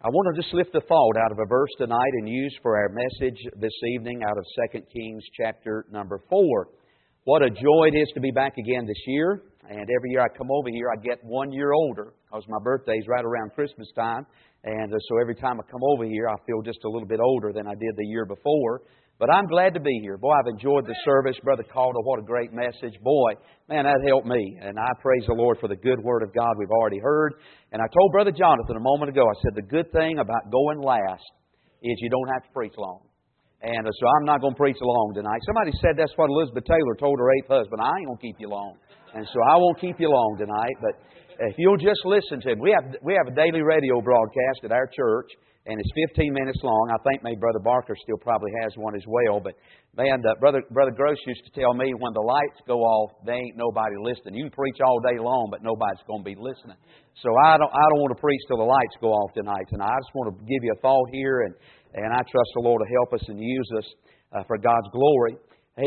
I want to just lift a thought out of a verse tonight and use for our message this evening out of 2 Kings chapter number 4. What a joy it is to be back again this year. And every year I come over here, I get 1 year older because my birthday is right around Christmas time. And so every time I come over here, I feel just a little bit older than I did the year before. But I'm glad to be here. Boy, I've enjoyed the service. Brother Calder, what a great message. Boy, man, that helped me. And I praise the Lord for the good Word of God we've already heard. And I told Brother Jonathan a moment ago, I said, the good thing about going last is you don't have to preach long. And so I'm not going to preach long tonight. Somebody said that's what Elizabeth Taylor told her 8th husband. I ain't going to keep you long. And so I won't keep you long tonight. But if you'll just listen to him. We have a daily radio broadcast at our church. And it's 15 minutes long. I think maybe Brother Barker still probably has one as well. But man, Brother Gross used to tell me when the lights go off, there ain't nobody listening. You can preach all day long, but nobody's going to be listening. So I don't want to preach till the lights go off tonight. And I just want to give you a thought here, and I trust the Lord to help us and use us for God's glory. Hey,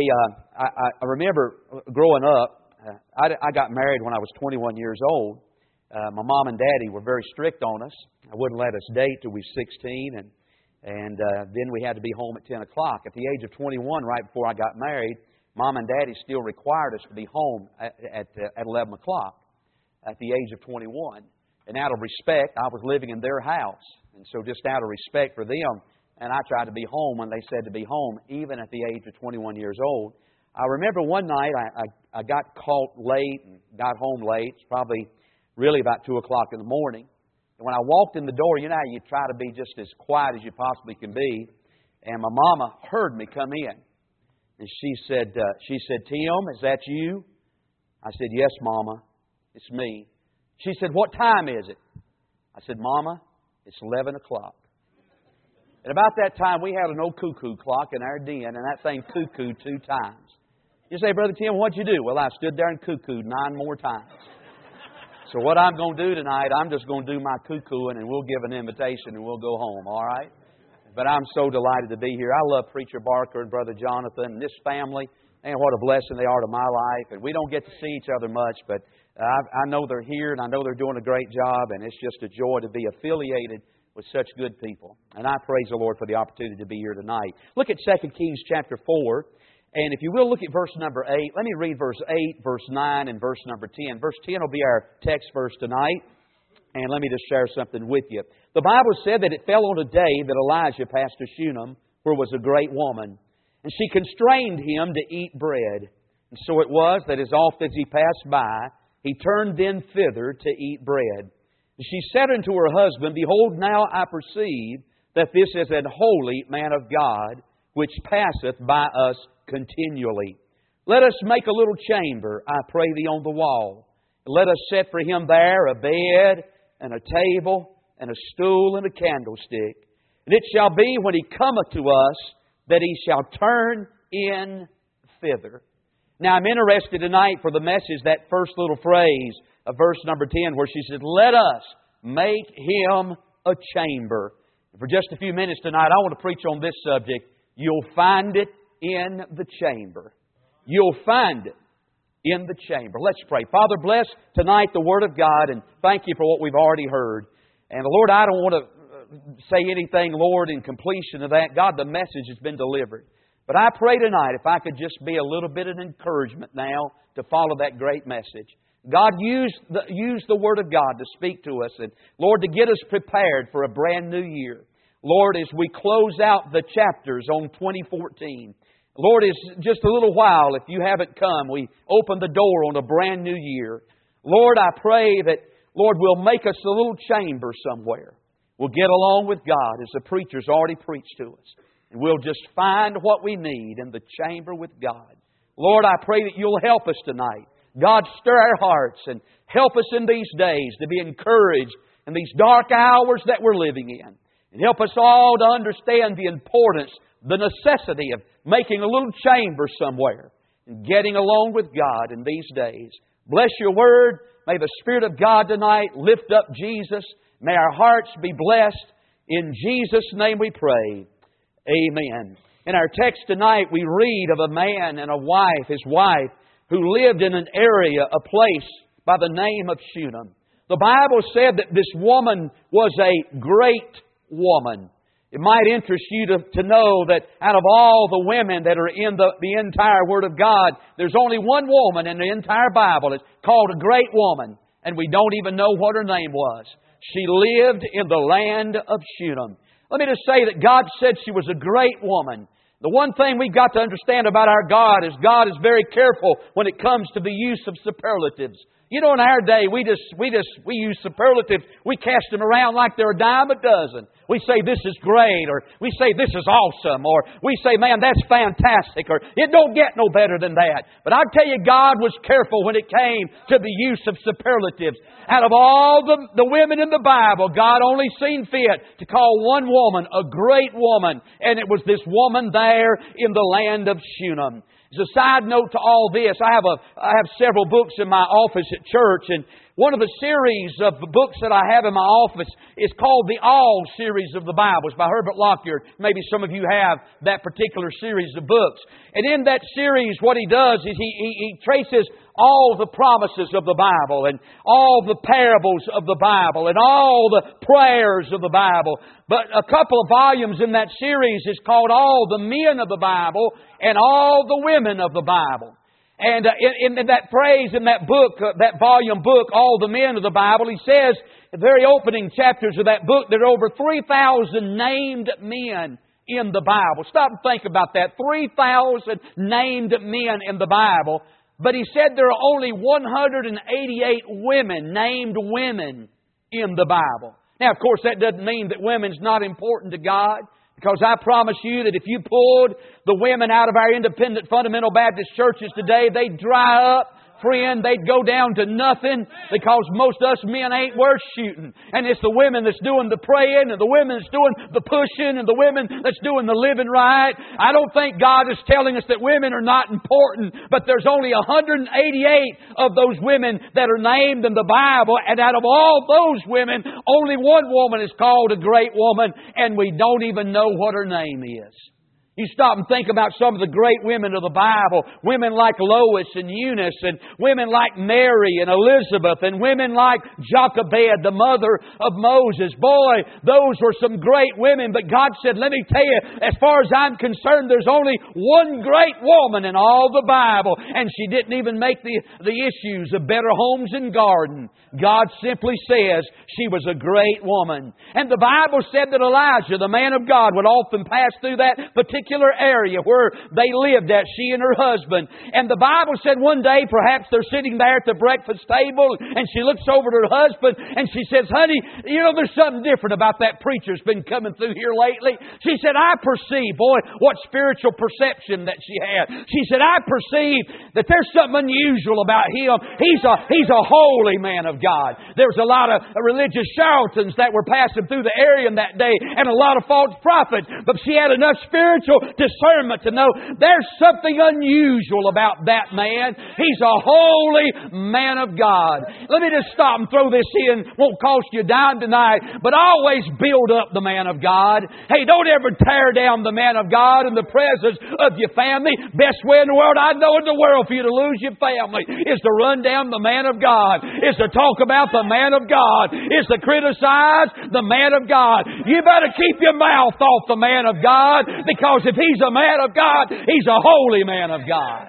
I remember growing up. I got married when I was 21 years old. My mom and daddy were very strict on us. I wouldn't let us date till we were 16, and then we had to be home at 10 o'clock. At the age of 21, right before I got married, Mom and Daddy still required us to be home at 11 o'clock at the age of 21. And out of respect, I was living in their house. And so just out of respect for them, and I tried to be home when they said to be home, even at the age of 21 years old. I remember one night I got caught late and got home late. It's probably really about 2 o'clock in the morning. And when I walked in the door, you know how you try to be just as quiet as you possibly can be. And my mama heard me come in. And she said, Tim, is that you? I said, yes, Mama, it's me. She said, what time is it? I said, Mama, it's 11 o'clock. And about that time, we had an old cuckoo clock in our den, and that thing cuckooed 2 times. You say, Brother Tim, what'd you do? Well, I stood there and cuckooed 9 more times. So what I'm going to do tonight, I'm just going to do my cuckooing, and we'll give an invitation, and we'll go home, all right? But I'm so delighted to be here. I love Preacher Barker and Brother Jonathan and this family. And what a blessing they are to my life. And we don't get to see each other much, but I know they're here, and I know they're doing a great job, and it's just a joy to be affiliated with such good people. And I praise the Lord for the opportunity to be here tonight. Look at 2 Kings chapter 4. And if you will, look at verse number 8. Let me read verse 8, verse 9, and verse number 10. Verse 10 will be our text verse tonight. And let me just share something with you. The Bible said that it fell on a day that Elijah passed to Shunem, where was a great woman. And she constrained him to eat bread. And so it was that as oft as he passed by, he turned then thither to eat bread. And she said unto her husband, Behold, now I perceive that this is an holy man of God, which passeth by us continually. Let us make a little chamber, I pray thee, on the wall. And let us set for him there a bed and a table and a stool and a candlestick. And it shall be when he cometh to us that he shall turn in thither. Now I'm interested tonight for the message, that first little phrase of verse number 10 where she said, let us make him a chamber. And for just a few minutes tonight, I want to preach on this subject. You'll find it in the chamber. You'll find it in the chamber. Let's pray. Father, bless tonight the Word of God, and thank you for what we've already heard. And Lord, I don't want to say anything, Lord, in completion of that. God, the message has been delivered. But I pray tonight if I could just be a little bit of encouragement now to follow that great message. God, use the Word of God to speak to us, and Lord, to get us prepared for a brand new year. Lord, as we close out the chapters on 2014, Lord, it's just a little while. If you haven't come, we open the door on a brand new year. Lord, I pray that, Lord, will make us a little chamber somewhere. We'll get along with God as the preacher's already preached to us. And we'll just find what we need in the chamber with God. Lord, I pray that you'll help us tonight. God, stir our hearts and help us in these days to be encouraged in these dark hours that we're living in. And help us all to understand the importance, the necessity of making a little chamber somewhere and getting along with God in these days. Bless your Word. May the Spirit of God tonight lift up Jesus. May our hearts be blessed. In Jesus' name we pray. Amen. In our text tonight we read of a man and a wife, his wife, who lived in an area, a place by the name of Shunem. The Bible said that this woman was a great woman. It might interest you to know that out of all the women that are in the entire Word of God, there's only one woman in the entire Bible that's called a great woman, and we don't even know what her name was. She lived in the land of Shunem. Let me just say that God said she was a great woman. The one thing we've got to understand about our God is very careful when it comes to the use of superlatives. You know, in our day, we use superlatives. We cast them around like they're a dime a dozen. We say, this is great, or we say, this is awesome, or we say, man, that's fantastic, or it don't get no better than that. But I tell you, God was careful when it came to the use of superlatives. Out of all the women in the Bible, God only seen fit to call one woman a great woman, and it was this woman there in the land of Shunem. As a side note to all this, I have several books in my office at church, and one of the series of the books that I have in my office is called the All Series of the Bible. It's by Herbert Lockyer. Maybe some of you have that particular series of books. And in that series, what he does is he traces all the promises of the Bible and all the parables of the Bible and all the prayers of the Bible. But a couple of volumes in that series is called All the Men of the Bible and All the Women of the Bible. And in that phrase, in that book, that volume book, All the Men of the Bible, he says, the very opening chapters of that book, there are over 3,000 named men in the Bible. Stop and think about that. 3,000 named men in the Bible. But he said there are only 188 women, named women, in the Bible. Now, of course, that doesn't mean that women's not important to God. Because I promise you that if you pulled the women out of our independent fundamental Baptist churches today, they'd dry up. Friend, they'd go down to nothing because most of us men ain't worth shooting. And it's the women that's doing the praying and the women that's doing the pushing and the women that's doing the living right. I don't think God is telling us that women are not important, but there's only 188 of those women that are named in the Bible, and out of all those women, only one woman is called a great woman, and we don't even know what her name is. You stop and think about some of the great women of the Bible. Women like Lois and Eunice, and women like Mary and Elizabeth, and women like Jochebed, the mother of Moses. Boy, those were some great women. But God said, let me tell you, as far as I'm concerned, there's only one great woman in all the Bible. And she didn't even make the issues of Better Homes and Garden. God simply says she was a great woman. And the Bible said that Elijah, the man of God, would often pass through that particular area where they lived at, she and her husband. And the Bible said one day, perhaps they're sitting there at the breakfast table, and she looks over to her husband and she says, honey, you know, there's something different about that preacher's been coming through here lately. She said, I perceive, boy, what spiritual perception that she had. She said, I perceive that there's something unusual about him. He's a holy man of God. There was a lot of religious charlatans that were passing through the area in that day, and a lot of false prophets. But she had enough spiritual discernment to know there's something unusual about that man. He's a holy man of God. Let me just stop and throw this in. Won't cost you a dime tonight, but always build up the man of God. Hey, don't ever tear down the man of God in the presence of your family. Best way in the world I know in the world for you to lose your family is to run down the man of God, is to talk about the man of God, is to criticize the man of God. You better keep your mouth off the man of God, because if he's a man of God, he's a holy man of God.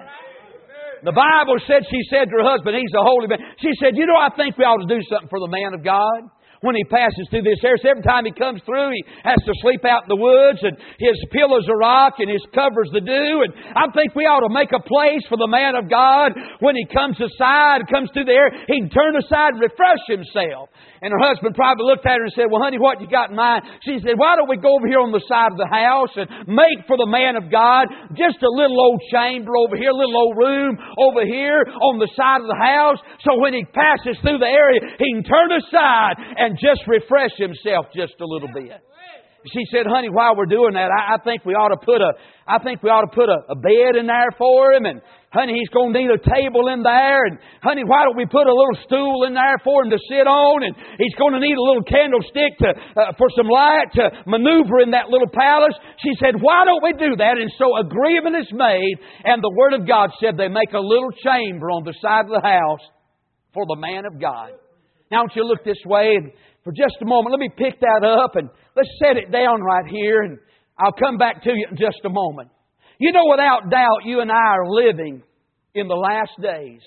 The Bible said, she said to her husband, he's a holy man. She said, you know, I think we ought to do something for the man of God. When he passes through this area, every time he comes through, he has to sleep out in the woods, and his pillow's a rock, and his cover's the dew. And I think we ought to make a place for the man of God. When he comes aside, comes through the area, he can turn aside and refresh himself. And her husband probably looked at her and said, well, honey, what you got in mind? She said, why don't we go over here on the side of the house and make for the man of God just a little old chamber over here, a little old room over here on the side of the house, so when he passes through the area, he can turn aside and just refresh himself just a little bit. She said, honey, while we're doing that, I think we ought to put a bed in there for him, and honey, he's going to need a table in there, and honey, why don't we put a little stool in there for him to sit on, and he's going to need a little candlestick for some light to maneuver in that little palace. She said, why don't we do that? And so agreement is made, and the Word of God said they make a little chamber on the side of the house for the man of God. Now, I want you to look this way, and for just a moment, let me pick that up, and let's set it down right here, and I'll come back to you in just a moment. You know, without doubt, you and I are living in the last days.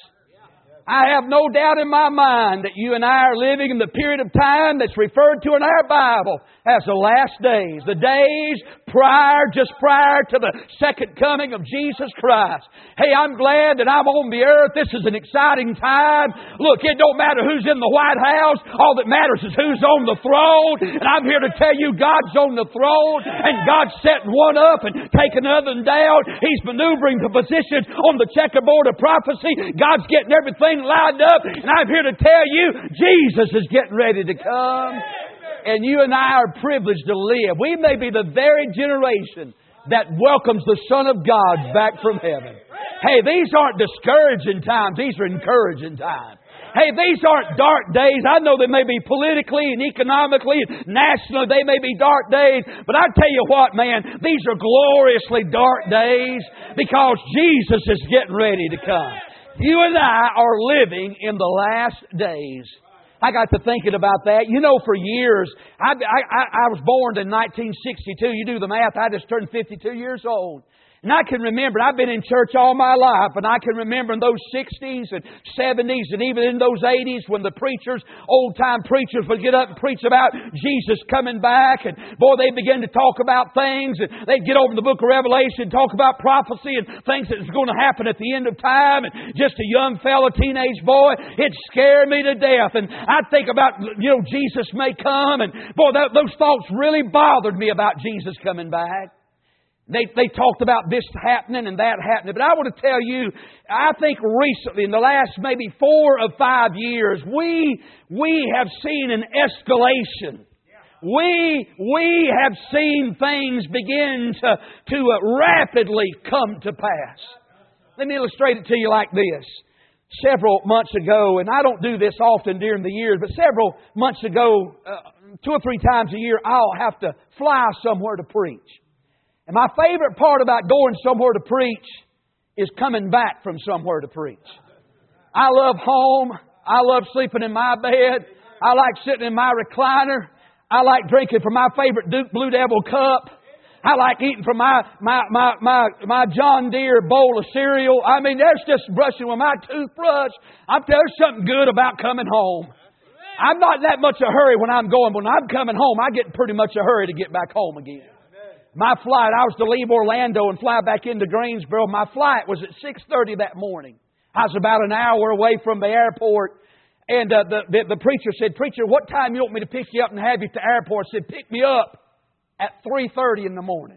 I have no doubt in my mind that you and I are living in the period of time that's referred to in our Bible as the last days. The days just prior to the second coming of Jesus Christ. Hey, I'm glad that I'm on the earth. This is an exciting time. Look, it don't matter who's in the White House. All that matters is who's on the throne. And I'm here to tell you God's on the throne. And God's setting one up and taking another down. He's maneuvering the positions on the checkerboard of prophecy. God's getting everything lined up, and I'm here to tell you Jesus is getting ready to come, and you and I are privileged to live. We may be the very generation that welcomes the Son of God back from heaven. Hey, these aren't discouraging times, these are encouraging times. Hey, these aren't dark days. I know they may be politically and economically and nationally, they may be dark days. But I tell you what, man, these are gloriously dark days because Jesus is getting ready to come. You and I are living in the last days. I got to thinking about that. You know, for years, I was born in 1962. You do the math, I just turned 52 years old. And I can remember, I've been in church all my life, and I can remember in those 60s and 70s and even in those 80s when the preachers, old-time preachers, would get up and preach about Jesus coming back. And boy, they begin to talk about things, and they'd get over the book of Revelation, talk about prophecy and things that's going to happen at the end of time. And just a young fellow, teenage boy, it'd scare me to death. And I'd think about, Jesus may come. And boy, those thoughts really bothered me about Jesus coming back. They talked about this happening and that happening. But I want to tell you, I think recently, in the last maybe 4 or 5 years, we have seen an escalation. We have seen things begin to rapidly come to pass. Let me illustrate it to you like this. Several months ago, and I don't do this often during the years, but several months ago, 2 or 3 times a year, I'll have to fly somewhere to preach. And my favorite part about going somewhere to preach is coming back from somewhere to preach. I love home. I love sleeping in my bed. I like sitting in my recliner. I like drinking from my favorite Duke Blue Devil cup. I like eating from my John Deere bowl of cereal. I mean, there's just brushing with my toothbrush. There's something good about coming home. I'm not in that much a hurry when I'm going. When I'm coming home, I get in pretty much a hurry to get back home again. My flight, I was to leave Orlando and fly back into Greensboro. My flight was at 6:30 that morning. I was about an hour away from the airport. And the preacher said, "Preacher, what time you want me to pick you up and have you to the airport?" I said, "Pick me up at 3:30 in the morning."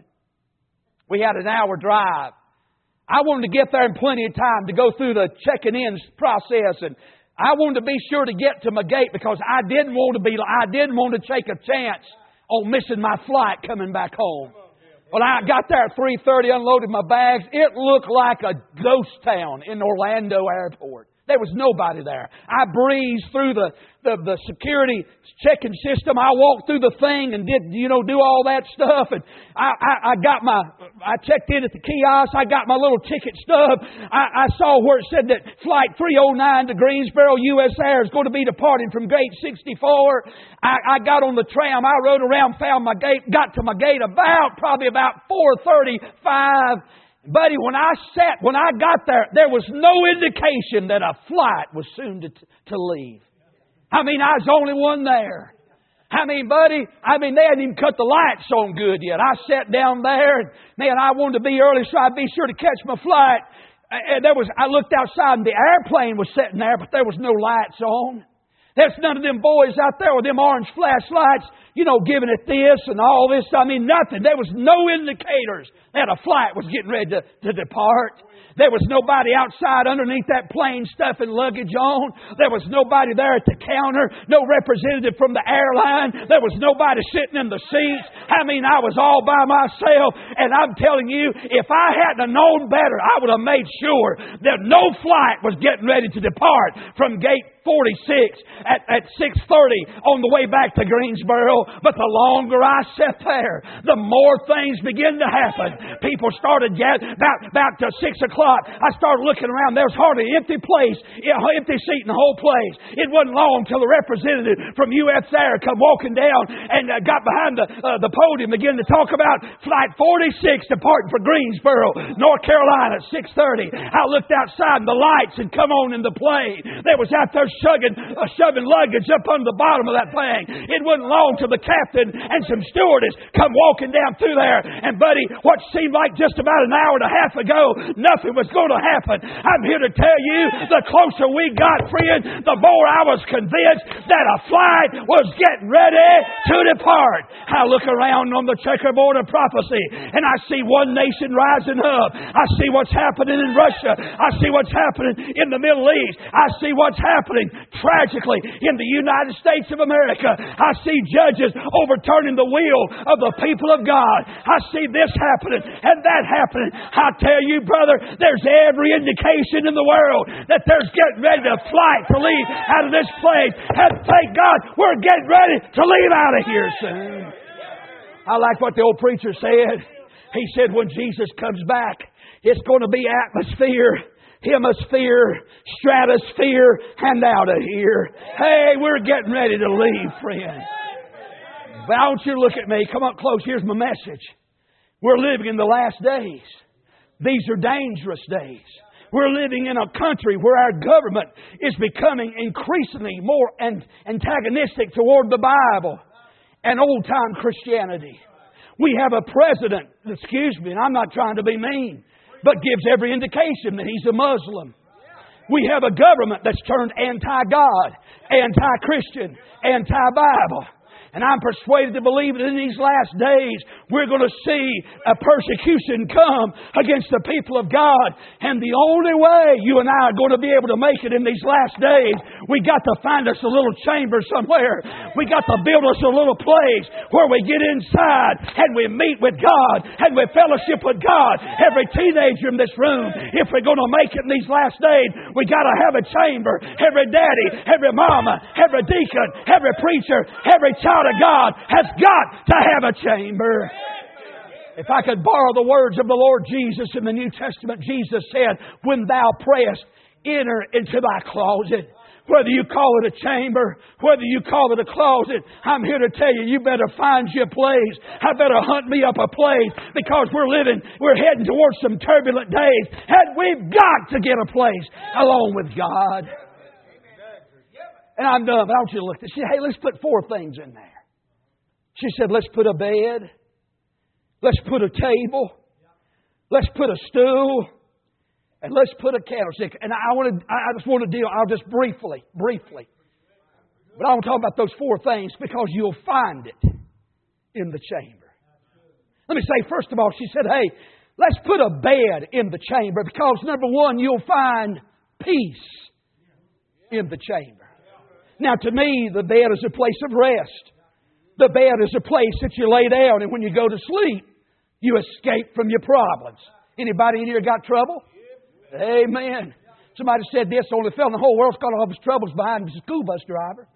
We had an hour drive. I wanted to get there in plenty of time to go through the checking in process. And I wanted to be sure to get to my gate because I didn't want to take a chance on missing my flight coming back home. Well, I got there at 3:30, unloaded my bags. It looked like a ghost town in Orlando Airport. There was nobody there. I breezed through the security checking system. I walked through the thing and did, do all that stuff. And I checked in at the kiosk. I got my little ticket stub. I saw where it said that Flight 309 to Greensboro, U.S. Air is going to be departing from gate 64. I got on the tram. I rode around, found my gate, got to my gate probably about 4:35. Buddy, when I got there, there was no indication that a flight was soon to leave. I mean, I was the only one there. I mean, buddy, they hadn't even cut the lights on good yet. I sat down there, and man, I wanted to be early so I'd be sure to catch my flight. And I looked outside, and the airplane was sitting there, but there was no lights on. There's none of them boys out there with them orange flashlights, giving it this and all this. I mean, nothing. There was no indicators that a flight was getting ready to depart. There was nobody outside underneath that plane stuffing luggage on. There was nobody there at the counter. No representative from the airline. There was nobody sitting in the seats. I mean, I was all by myself. And I'm telling you, if I hadn't known better, I would have made sure that no flight was getting ready to depart from gate at 6:30 on the way back to Greensboro. But the longer I sat there, the more things began to happen. People started about to 6 o'clock. I started looking around. There was hardly an empty seat in the whole place. It wasn't long till the representative from UF there come walking down and got behind the podium, began to talk about Flight 46 departing for Greensboro, North Carolina at 6:30. I looked outside and the lights had come on in the plane. They was out there shoving luggage up on the bottom of that thing. It wasn't long till the captain and some stewardess come walking down through there. And buddy, what seemed like just about an hour and a half ago, nothing was going to happen. I'm here to tell you, the closer we got, friend, the more I was convinced that a flight was getting ready to depart. I look around on the checkerboard of prophecy and I see one nation rising up. I see what's happening in Russia. I see what's happening in the Middle East. I see what's happening tragically in the United States of America. I see judges overturning the will of the people of God. I see this happening and that happening. I tell you, brother, there's every indication in the world that there's getting ready to flight to leave out of this place. And thank God we're getting ready to leave out of here soon. I like what the old preacher said. He said when Jesus comes back, it's going to be atmosphere, hemisphere, stratosphere, and out of here. Hey, we're getting ready to leave, friend. But I want you to look at me. Come up close. Here's my message. We're living in the last days. These are dangerous days. We're living in a country where our government is becoming increasingly more antagonistic toward the Bible and old-time Christianity. We have a president, excuse me, and I'm not trying to be mean, but gives every indication that he's a Muslim. We have a government that's turned anti-God, anti-Christian, anti-Bible. And I'm persuaded to believe that in these last days, we're going to see a persecution come against the people of God. And the only way you and I are going to be able to make it in these last days, we got to find us a little chamber somewhere. We got to build us a little place where we get inside and we meet with God and we fellowship with God. Every teenager in this room, if we're going to make it in these last days, we got to have a chamber. Every daddy, every mama, every deacon, every preacher, every child of God has got to have a chamber. If I could borrow the words of the Lord Jesus in the New Testament, Jesus said, when thou prayest, enter into thy closet. Whether you call it a chamber, whether you call it a closet, I'm here to tell you, you better find you a place. I better hunt me up a place because we're heading towards some turbulent days. And we've got to get a place along with God. And I'm done, but I want you to look at this. She said, hey, let's put 4 things in there. She said, let's put a bed. Let's put a table. Let's put a stool. And let's put a candlestick. And I just want to deal, I'll just briefly. But I want to talk about those 4 things because you'll find it in the chamber. Let me say, first of all, she said, hey, let's put a bed in the chamber because, number one, you'll find peace in the chamber. Now, to me, the bed is a place of rest. The bed is a place that you lay down, and when you go to sleep, you escape from your problems. Anybody in here got trouble? Amen. Somebody said this, the only fellow in the whole world's got all of his troubles behind him is a school bus driver.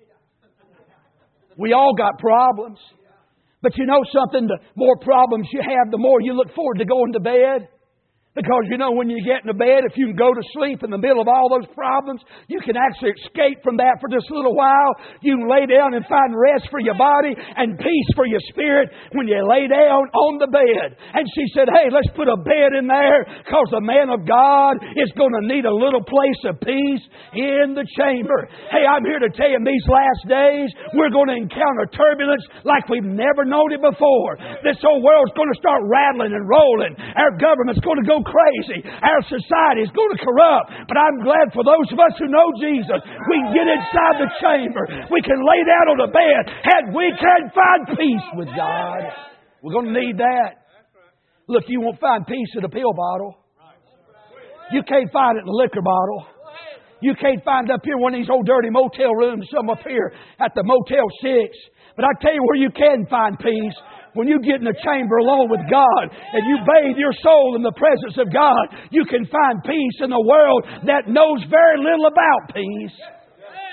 We all got problems. But you know something? The more problems you have, the more you look forward to going to bed. Because you know when you get in the bed, if you can go to sleep in the middle of all those problems, you can actually escape from that for just a little while. You can lay down and find rest for your body and peace for your spirit when you lay down on the bed. And she said, hey, let's put a bed in there because the man of God is going to need a little place of peace in the chamber. Hey, I'm here to tell you in these last days, we're going to encounter turbulence like we've never known it before. This whole world's going to start rattling and rolling. Our government's going to go crazy. Our society is going to corrupt. But I'm glad for those of us who know Jesus, we can get inside the chamber. We can lay down on the bed and we can find peace with God. We're going to need that. Look, you won't find peace in a pill bottle. You can't find it in a liquor bottle. You can't find it up here in one of these old dirty motel rooms, some up here at the Motel 6. But I tell you where you can find peace. When you get in a chamber alone with God and you bathe your soul in the presence of God, you can find peace in a world that knows very little about peace.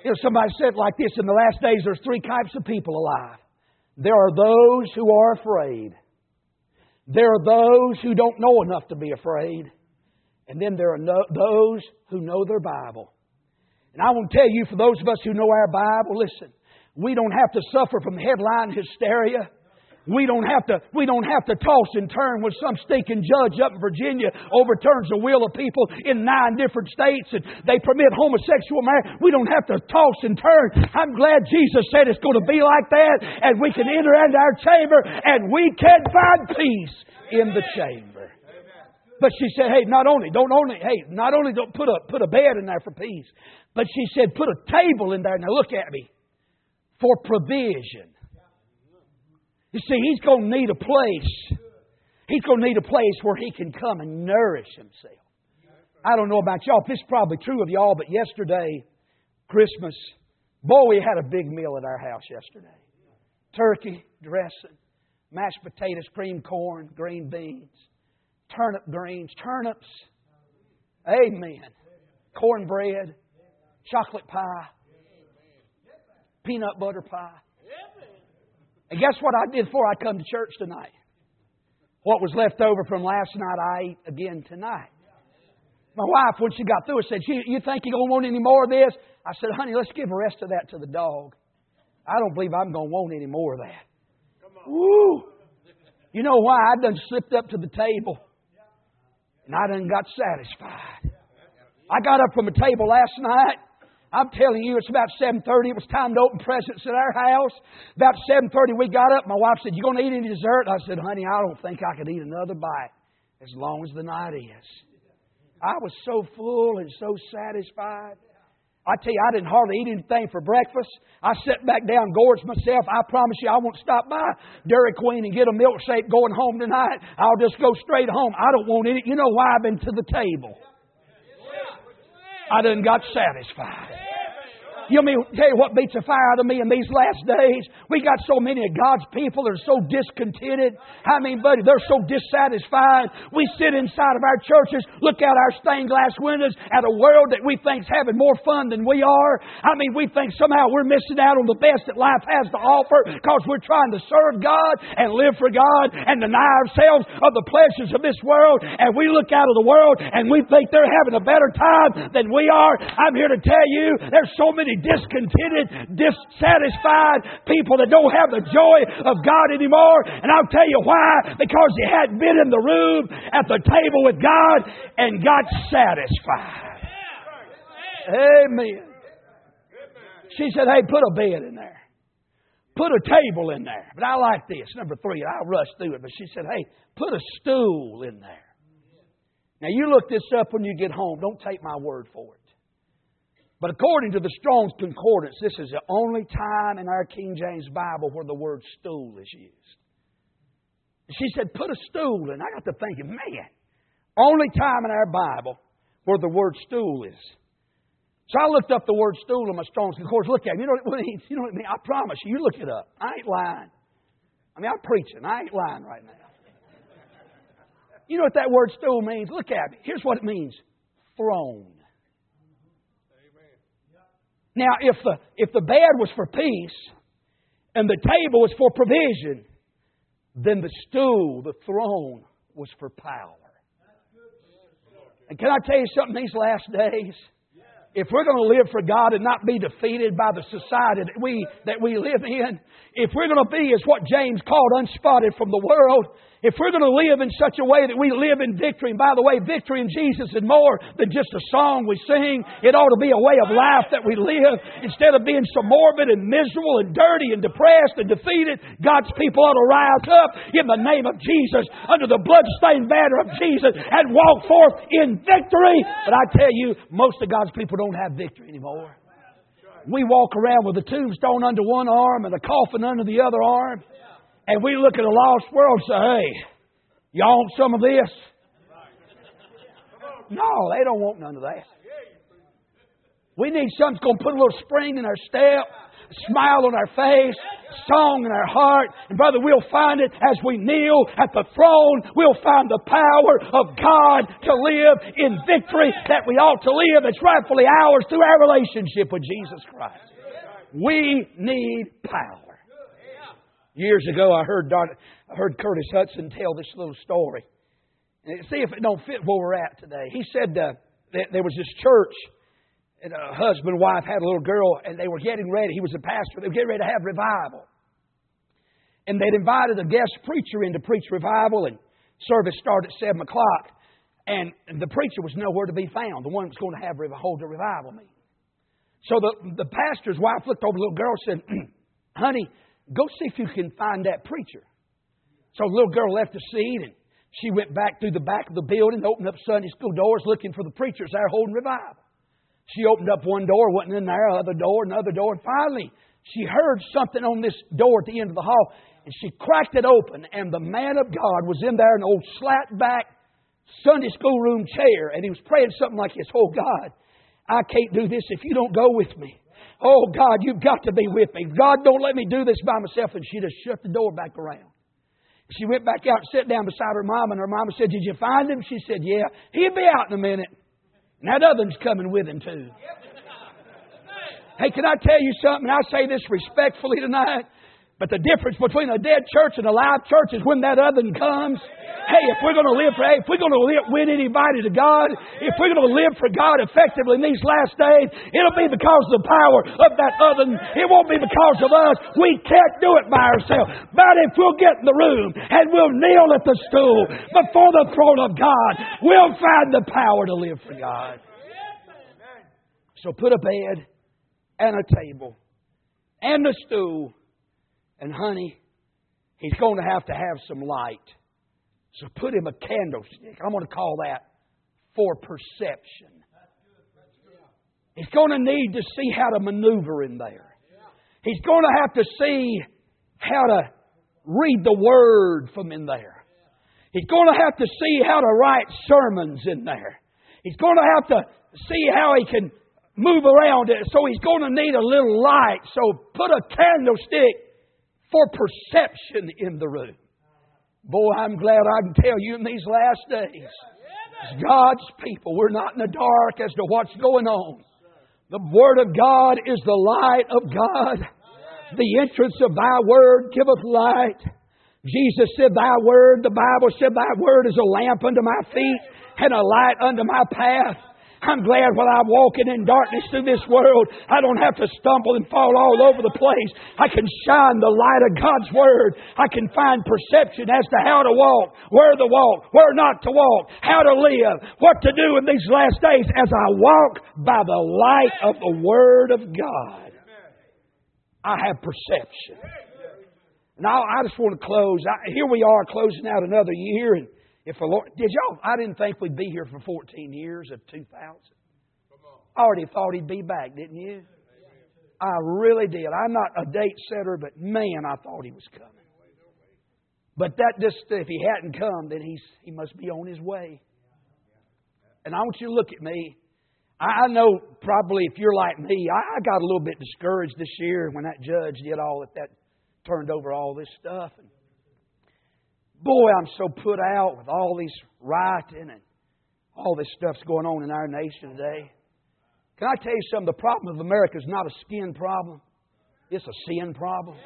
You know, somebody said it like this, in the last days there's three types of people alive. There are those who are afraid. There are those who don't know enough to be afraid. And then there are those who know their Bible. And I want to tell you, for those of us who know our Bible, listen, we don't have to suffer from headline hysteria. We don't have to toss and turn when some stinking judge up in Virginia overturns the will of people in 9 different states and they permit homosexual marriage. We don't have to toss and turn. I'm glad Jesus said it's going to be like that, and we can enter into our chamber and we can find peace in the chamber. But she said, hey, not only don't put a bed in there for peace, but she said, put a table in there. Now look at me. For provision. You see, he's going to need a place. He's going to need a place where he can come and nourish himself. I don't know about y'all. This is probably true of y'all, but yesterday, Christmas, boy, we had a big meal at our house yesterday. Turkey, dressing, mashed potatoes, creamed corn, green beans, turnip greens, turnips. Amen. Cornbread, chocolate pie, peanut butter pie. And guess what I did before I come to church tonight? What was left over from last night, I ate again tonight. My wife, when she got through, said, you think you're going to want any more of this? I said, honey, let's give the rest of that to the dog. I don't believe I'm going to want any more of that. Woo! You know why? I done slipped up to the table. And I done got satisfied. I got up from the table last night. I'm telling you, it's about 7:30. It was time to open presents at our house. About 7:30, we got up. My wife said, you going to eat any dessert? I said, honey, I don't think I could eat another bite as long as the night is. I was so full and so satisfied. I tell you, I didn't hardly eat anything for breakfast. I sat back down, gorged myself. I promise you, I won't stop by Dairy Queen and get a milkshake going home tonight. I'll just go straight home. I don't want any. You know why? I've been to the table. I done got satisfied. You know, tell you what beats the fire out of me in these last days? We got so many of God's people that are so discontented. I mean, buddy, they're so dissatisfied. We sit inside of our churches, look out our stained glass windows at a world that we think's having more fun than we are. I mean, we think somehow we're missing out on the best that life has to offer because we're trying to serve God and live for God and deny ourselves of the pleasures of this world. And we look out of the world and we think they're having a better time than we are. I'm here to tell you, there's so many discontented, dissatisfied people that don't have the joy of God anymore. And I'll tell you why. Because you hadn't been in the room at the table with God and got satisfied. Amen. She said, hey, put a bed in there. Put a table in there. But I like this. Number 3, I'll rush through it. But she said, hey, put a stool in there. Now, you look this up when you get home. Don't take my word for it. But according to the Strong's Concordance, this is the only time in our King James Bible where the word stool is used. She said, put a stool in. I got to thinking, man, only time in our Bible where the word stool is. So I looked up the word stool in my Strong's Concordance. Look at it. You know what it means? You know what it means? I promise you, you look it up. I ain't lying. I mean, I'm preaching. I ain't lying right now. You know what that word stool means? Look at it. Here's what it means. Throne. Now, if the bed was for peace and the table was for provision, then the stool, the throne, was for power. And can I tell you something these last days? If we're going to live for God and not be defeated by the society that we live in, if we're going to be, as what James called, unspotted from the world, if we're going to live in such a way that we live in victory, and by the way, victory in Jesus is more than just a song we sing. It ought to be a way of life that we live. Instead of being so morbid and miserable and dirty and depressed and defeated, God's people ought to rise up in the name of Jesus, under the bloodstained banner of Jesus, and walk forth in victory. But I tell you, most of God's people don't have victory anymore. We walk around with a tombstone under one arm and a coffin under the other arm. And we look at a lost world and say, hey, y'all want some of this? No, they don't want none of that. We need something that's going to put a little spring in our step, smile on our face, song in our heart. And brother, we'll find it as we kneel at the throne. We'll find the power of God to live in victory that we ought to live. It's rightfully ours through our relationship with Jesus Christ. We need power. Years ago, I heard Curtis Hudson tell this little story. And see if it don't fit where we're at today. He said that there was this church, and a husband and wife had a little girl, and they were getting ready. He was a pastor. They were getting ready to have revival. And they'd invited a guest preacher in to preach revival, and service started at 7 o'clock. And the preacher was nowhere to be found, the one that was going to hold the revival meeting. So the pastor's wife looked over the little girl and said, honey, go see if you can find that preacher. So the little girl left the seat, and she went back through the back of the building, opened up Sunday school doors, looking for the preachers there holding revival. She opened up one door, wasn't in there, another door, and finally she heard something on this door at the end of the hall, and she cracked it open, and the man of God was in there in an old slat-back Sunday school room chair, and he was praying something like this, oh God, I can't do this if you don't go with me. Oh God, you've got to be with me. God, don't let me do this by myself. And she just shut the door back around. She went back out and sat down beside her mama, and her mama said, did you find him? She said, yeah. He'll be out in a minute. And that other one's coming with him too. Hey, can I tell you something? I say this respectfully tonight. But the difference between a dead church and a live church is when that other one comes. Hey, if we're going to if we're going to win anybody to God, if we're going to live for God effectively in these last days, it'll be because of the power of that other. It won't be because of us. We can't do it by ourselves. But if we'll get in the room and we'll kneel at the stool before the throne of God, we'll find the power to live for God. So put a bed and a table and a stool, and honey, he's going to have some light. So put him a candlestick. I'm going to call that for perception. He's going to need to see how to maneuver in there. He's going to have to see how to read the Word from in there. He's going to have to see how to write sermons in there. He's going to have to see how he can move around it. So he's going to need a little light. So put a candlestick for perception in the room. Boy, I'm glad I can tell you in these last days, as God's people, we're not in the dark as to what's going on. The Word of God is the light of God. The entrance of Thy Word giveth light. Jesus said, Thy Word, the Bible said, Thy Word is a lamp unto my feet and a light unto my path. I'm glad when I'm walking in darkness through this world, I don't have to stumble and fall all over the place. I can shine the light of God's Word. I can find perception as to how to walk, where to walk, where not to walk, how to live, what to do in these last days as I walk by the light of the Word of God. I have perception. Now, I just want to close. Here we are closing out another year, and if the Lord, I didn't think we'd be here for 14 years of 2000. I already thought He'd be back, didn't you? I really did. I'm not a date setter, but man, I thought He was coming. But that just, if He hadn't come, then He must be on His way. And I want you to look at me. I know probably if you're like me, I got a little bit discouraged this year when that judge did all that turned over all this stuff. And boy, I'm so put out with all these rioting and all this stuff's going on in our nation today. Can I tell you something? The problem of America is not a skin problem. It's a sin problem.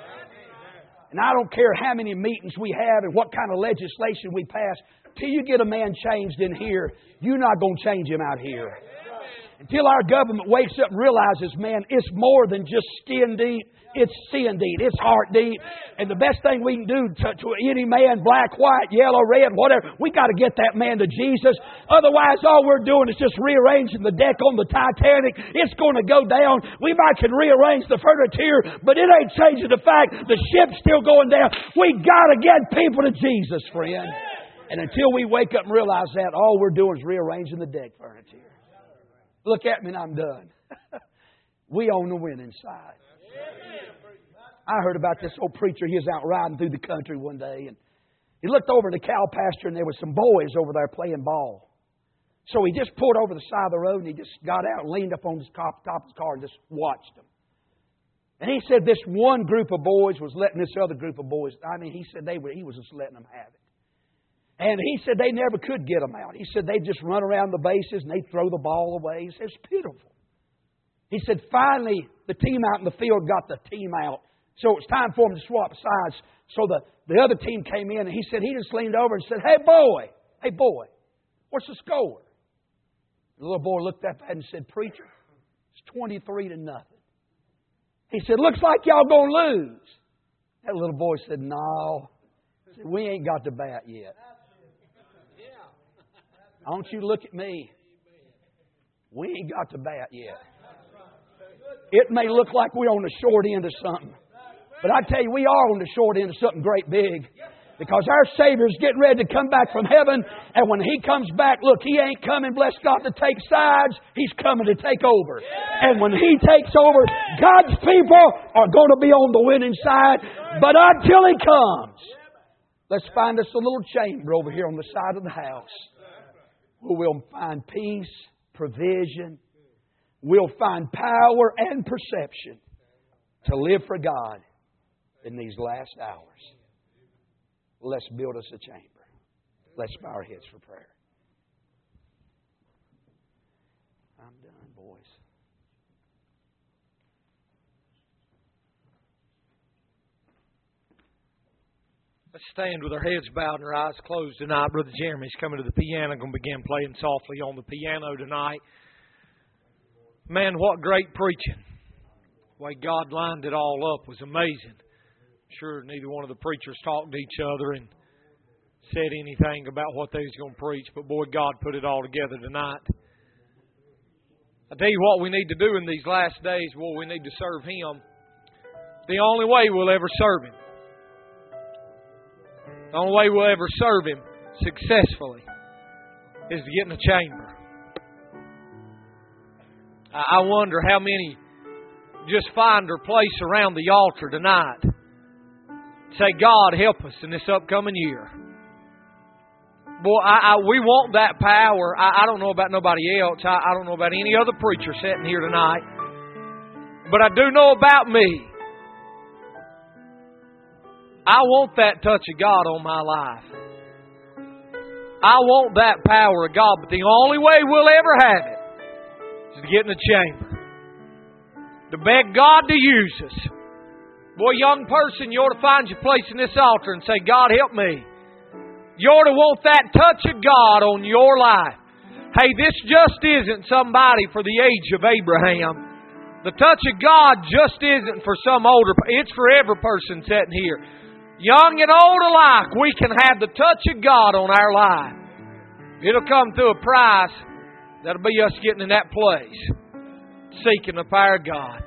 And I don't care how many meetings we have and what kind of legislation we pass. Till you get a man changed in here, you're not going to change him out here. Until our government wakes up and realizes, man, it's more than just skin deep. It's sin deep. It's heart deep. And the best thing we can do to any man, black, white, yellow, red, whatever, we got to get that man to Jesus. Otherwise, all we're doing is just rearranging the deck on the Titanic. It's going to go down. We might can rearrange the furniture, but it ain't changing the fact the ship's still going down. We got to get people to Jesus, friend. And until we wake up and realize that, all we're doing is rearranging the deck furniture. Look at me and I'm done. We on the winning side. I heard about this old preacher. He was out riding through the country one day, and he looked over in the cow pasture, and there was some boys over there playing ball. So he just pulled over the side of the road, and he just got out and leaned up on the top of his car and just watched them. And he said this one group of boys was letting this other group of boys, he said he was just letting them have it. And he said they never could get them out. He said they'd just run around the bases and they'd throw the ball away. He said it's pitiful. He said finally the team out in the field got the team out. So it was time for them to swap sides. So the other team came in and he said he just leaned over and said, hey boy, what's the score? The little boy looked up at him and said, preacher, it's 23-0. He said, looks like y'all going to lose. That little boy said, no. He said, we ain't got to bat yet. Don't you look at me. We ain't got to bat yet. It may look like we're on the short end of something. But I tell you, we are on the short end of something great big. Because our Savior's getting ready to come back from heaven. And when He comes back, look, He ain't coming, bless God, to take sides. He's coming to take over. And when He takes over, God's people are going to be on the winning side. But until He comes, let's find us a little chamber over here on the side of the house where we'll find peace, provision. We'll find power and perception to live for God in these last hours. Let's build us a chamber. Let's bow our heads for prayer. I'm done, boys. Let's stand with our heads bowed and our eyes closed tonight. Brother Jeremy's coming to the piano. Going to begin playing softly on the piano tonight. Man, what great preaching. The way God lined it all up was amazing. Sure, neither one of the preachers talked to each other and said anything about what they was going to preach, but boy, God put it all together tonight. I tell you what we need to do in these last days, boy, we need to serve Him. The only way we'll ever serve Him. The only way we'll ever serve Him successfully is to get in a chamber. I wonder how many just find their place around the altar tonight. Say, God, help us in this upcoming year. Boy, we want that power. I don't know about nobody else. I don't know about any other preacher sitting here tonight. But I do know about me. I want that touch of God on my life. I want that power of God. But the only way we'll ever have it is to get in the chamber. To beg God to use us. Boy, young person, you ought to find your place in this altar and say, God, help me. You ought to want that touch of God on your life. Hey, this just isn't somebody for the age of Abraham. The touch of God just isn't for some older. It's for every person sitting here. Young and old alike, we can have the touch of God on our life. It'll come through a price. That'll be us getting in that place. Seeking the power of God.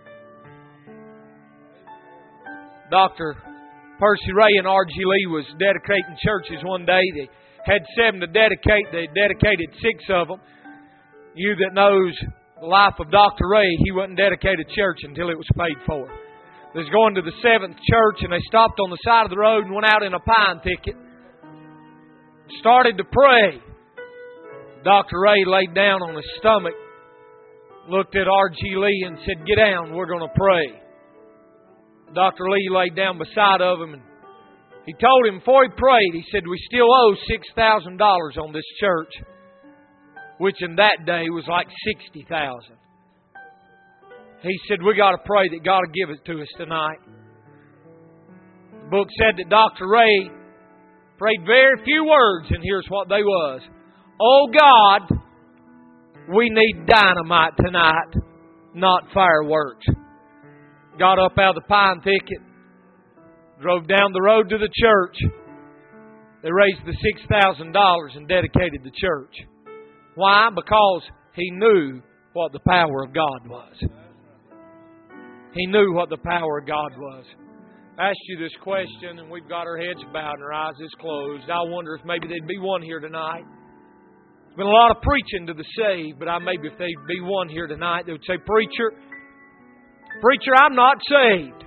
Dr. Percy Ray and R.G. Lee was dedicating churches one day. They had 7 to dedicate. They dedicated 6 of them. You that knows the life of Dr. Ray, he wouldn't dedicate a church until it was paid for. They was going to the 7th church and they stopped on the side of the road and went out in a pine thicket. Started to pray. Dr. Ray laid down on his stomach, looked at R.G. Lee and said, get down, we're going to pray. Dr. Lee laid down beside of him and he told him before he prayed, he said, we still owe $6,000 on this church, which in that day was like $60,000. He said, we got to pray that God will give it to us tonight. The book said that Dr. Ray prayed very few words, and here's what they was. Oh God, we need dynamite tonight, not fireworks. Got up out of the pine thicket, drove down the road to the church. They raised the $6,000 and dedicated the church. Why? Because he knew what the power of God was. He knew what the power of God was. I asked you this question, and we've got our heads bowed and our eyes closed. I wonder if maybe there'd be one here tonight. There's been a lot of preaching to the saved, but maybe if there'd be one here tonight that would say, Preacher, I'm not saved.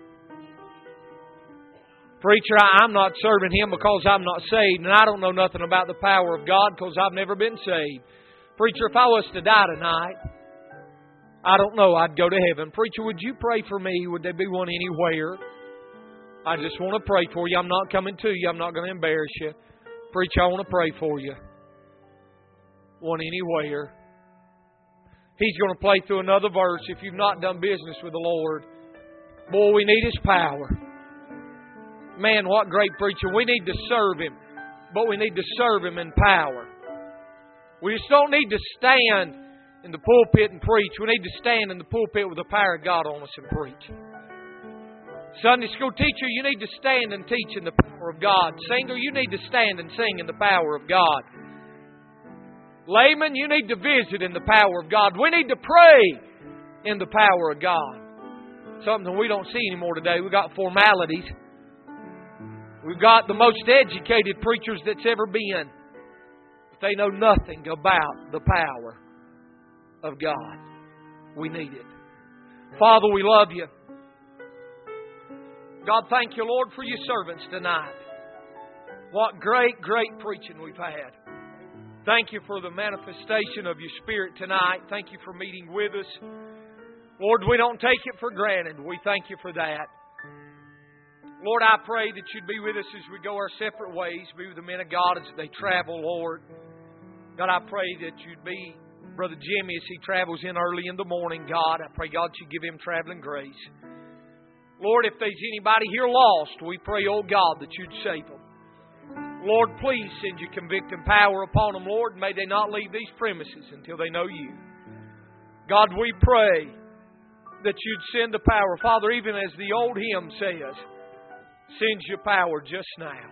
Preacher, I'm not serving Him because I'm not saved, and I don't know nothing about the power of God because I've never been saved. Preacher, if I was to die tonight, I don't know. I'd go to heaven. Preacher, would you pray for me? Would there be one anywhere? I just want to pray for you. I'm not coming to you. I'm not going to embarrass you. Preacher, I want to pray for you. One anywhere. He's going to play through another verse. If you've not done business with the Lord, boy, we need His power. Man, what great preacher. We need to serve Him, but we need to serve Him in power. We just don't need to stand in the pulpit and preach. We need to stand in the pulpit with the power of God on us and preach. Sunday school teacher, you need to stand and teach in the power of God. Singer, you need to stand and sing in the power of God. Layman, you need to visit in the power of God. We need to pray in the power of God. Something we don't see anymore today. We've got formalities. We've got the most educated preachers that's ever been. But they know nothing about the power of God. We need it. Father, we love you. God, thank you, Lord, for your servants tonight. What great, great preaching we've had. Thank you for the manifestation of your Spirit tonight. Thank you for meeting with us. Lord, we don't take it for granted. We thank you for that. Lord, I pray that you'd be with us as we go our separate ways. Be with the men of God as they travel, Lord. God, I pray that you'd be Brother Jimmy as he travels in early in the morning, God. I pray, God, that you give him traveling grace. Lord, if there's anybody here lost, we pray, oh God, that you'd save them. Lord, please send your convicting power upon them, Lord. May they not leave these premises until they know you. God, we pray that you'd send the power. Father, even as the old hymn says, send your power just now.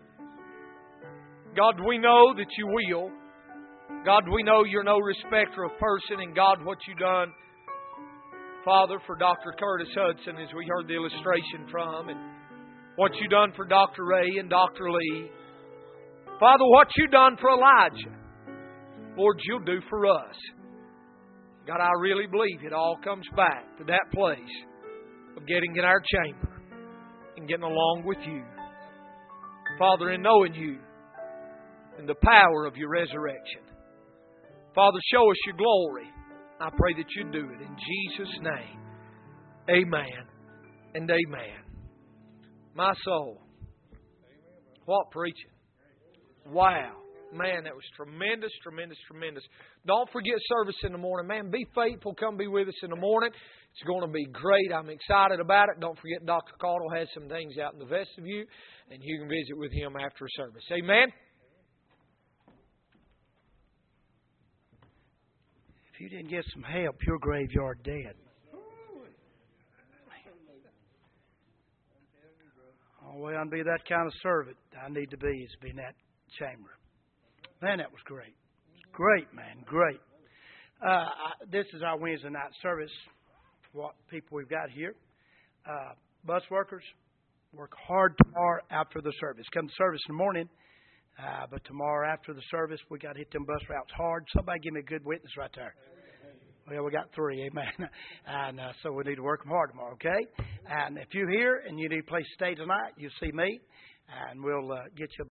God, we know that you will. God, we know you're no respecter of person. And God, what you've done, Father, for Dr. Curtis Hudson, as we heard the illustration from, and what you've done for Dr. Ray and Dr. Lee. Father, what you've done for Elijah, Lord, you'll do for us. God, I really believe it all comes back to that place of getting in our chamber and getting along with you. Father, in knowing you and the power of your resurrection. Father, show us your glory. I pray that you do it in Jesus' name. Amen and amen. My soul. What preaching. Wow. Man, that was tremendous, tremendous, tremendous. Don't forget service in the morning. Man, be faithful. Come be with us in the morning. It's going to be great. I'm excited about it. Don't forget Dr. Caudill has some things out in the vestibule, and you can visit with him after service. Amen? If you didn't get some help, you're graveyard dead. Oh, well, I'll be that kind of servant I need to be is be in that chamber. Man, that was great. Great, man. Great. This is our Wednesday night service. What people we've got here. Bus workers, work hard tomorrow after the service. Come to service in the morning, but tomorrow after the service, we got to hit them bus routes hard. Somebody give me a good witness right there. Well, we got 3, amen. And so we need to work them hard tomorrow, okay? And if you're here and you need a place to stay tonight, you see me, and we'll get you